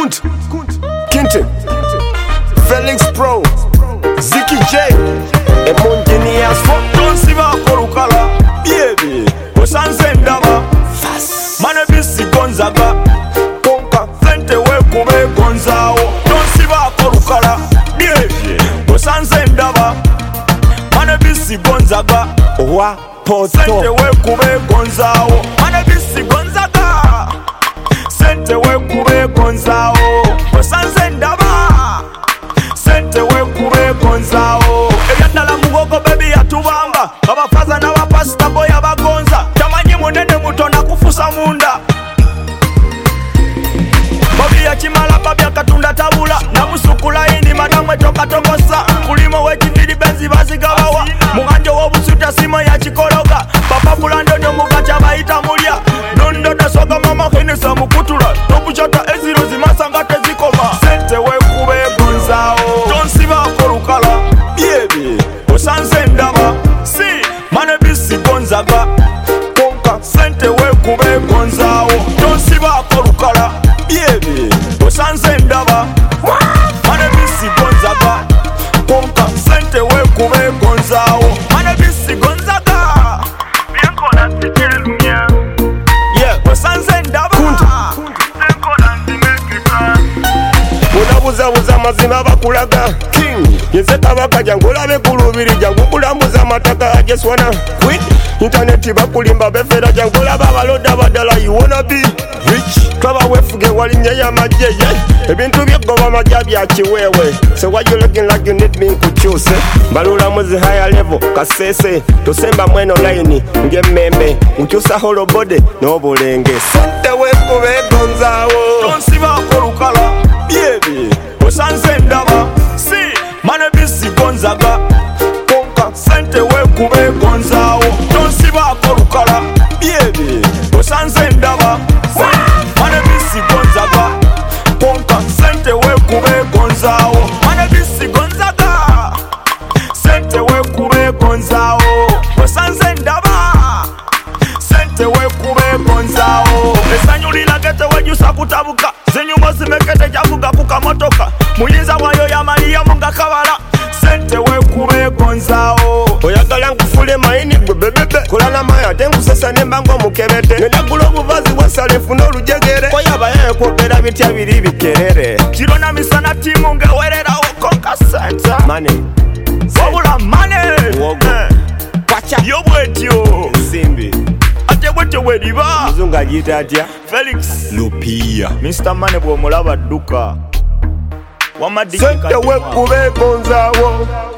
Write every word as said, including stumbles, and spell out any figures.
Kunt, Kinte, Felix Pro, Ziki J, and Montinias for Don't see my Korukala, baby. Osanze ndaba, Mane bisi Gonzaga, Konka, Fente we kube Gonzao. Don't see my Korukala, baby. Osanze ndaba, Mane bisi Gonzaga, Wa Sente Poto, we kube Gonzao. Mane bisi Gonzaga, Sente we kube Gonzao. Osanze ndaba, Sente we kube Gonzao. Ebyandala mugogo baby yatubamba, abafaza n'abapasita boy abagonza. Tamanyi munene mutona kufusa munda. Bobi yakimala babi akatunda tabula, namusukula indi madamwe toka tokosa. Kulimo wekindiri benzi bazigabawa, muganjo wobusuta simo ya chikologa. Papa bulando nyo mugacha bayita mulya, nondo nasoga mama henesa mukutula. Tobuchata eziro zimasanga tezikoma. Sente we kube Gonzao, tonsiba Korukala, baby. Osanze ndaba, si Mane bisi Gonzaga, Konka, Sente we kube Gonzao. Tonsiba Korukala, baby. Osanze ndaba, Mane bisi Gonzaga, Konka, Sente we kube Gonzao. Mane bisi Gonzaga, Biancola Tikelumia. Yeah, Osanze ndaba, Biancola Timekita. Unabuza buza mazima bakulaga King, yense kabaka jangulabe kulubiri jangu kulambuza mataka I just wanna quit. Internet bakulimba befera jangula babaloda badala you wanna be rich. Kaba wefuge walinye ya majeye, ebintu byegoba majabi achiwewe. So why you looking like you need me kuchuse? Balula muzi higher level, kasese tosemba mweno line, nge membe uchusa holo bode no bulenge. Sente wekube Gonzao, Tonsiba Korukala, baby. Osanze ndaba, si Mane bisi Gonzaga, Konka, Sente we kube Gonzao. Tonsiba Korukala, baby. Osanze ndaba, si Mane bisi Gonzaga, Konka, Sente we kube Gonzao. Mane bisi Gonzaga, Sente we kube Gonzao. Osanze ndaba, Sente we kube Gonzao. Esanyulila gete wejusa kutabuka, zinyumo zimekete javuga kukamotoka. Muyinza wayo ya Maria munga kabala, Sente we kube Gonzao. oyagala nkufule maini gwe bebebe kolana maya tengusesa nembango mukebete nenagula obuvazi bwasalefu n'olujegere koyabayaye kwogera bitya biri bikerere Kirona misana timu ngewererawo Konka Sente mane wabula mane Wogo. Kwacha yo bwetyo simbi ate bwetyo bweriba. muzungu agiyita atya Felix Lupia mister Mane bw'omulaba dduka Sente wekube Gonzao